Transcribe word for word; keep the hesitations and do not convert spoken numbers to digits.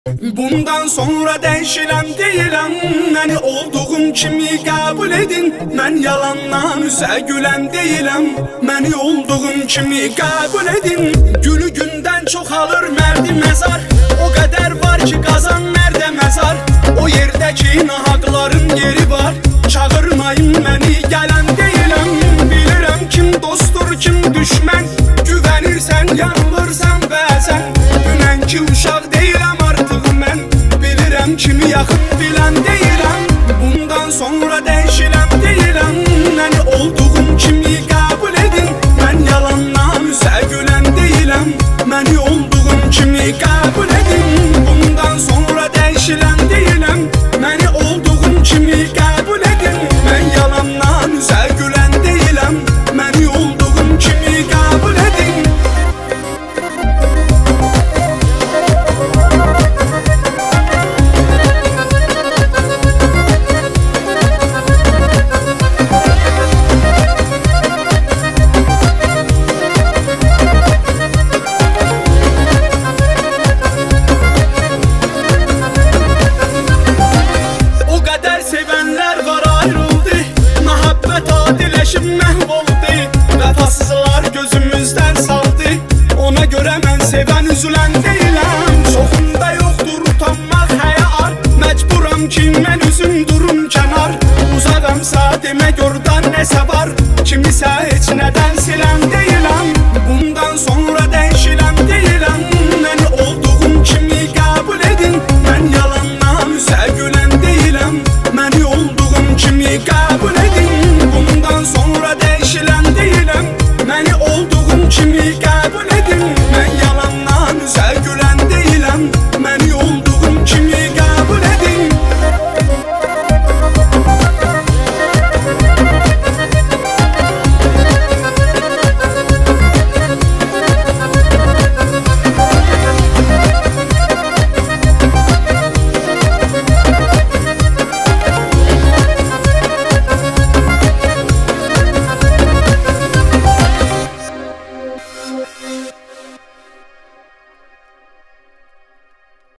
Bundan sonra dəyişiləm deyiləm, məni olduğum kimi qəbul edin. Mən yalandan üzə gülən deyiləm, məni olduğum kimi qəbul edin. Gülü gündən çoxalır mərdi məzar, o qədər var ki qazan mərdə məzar. O yerdəki nahaqların yeri var, çağırmayın məni gələn deyiləm. Bilirəm kim dostdur, kim düşmən, güvənirsən, yanılırsan bəzən. Dünənki uşaq deyiləm artıq mən, bilirəm kimi yaxın bilən deyiləm. Bundan sonra dəyişiləm deyiləm, məni olduğum kimi qəbul edin. Mən yalandan üzə gülən deyiləm, məni olduğum kimi qəbul edin. Bundan sonra dəyişiləm deyiləm, məni olduğum kimi qəbul edin. Mən yalandan üzə gülən deyiləm, məni olduğum kimi qəbul edin. Vəfasızlar gözümüzdən saldı, ona görə mən sevən üzülən deyiləm. Çoxunda yoxdur utanmaq, həya ar, məcburam ki mən üzüm durum kənar. Uzağamsa demək orada nəsə var, kimisə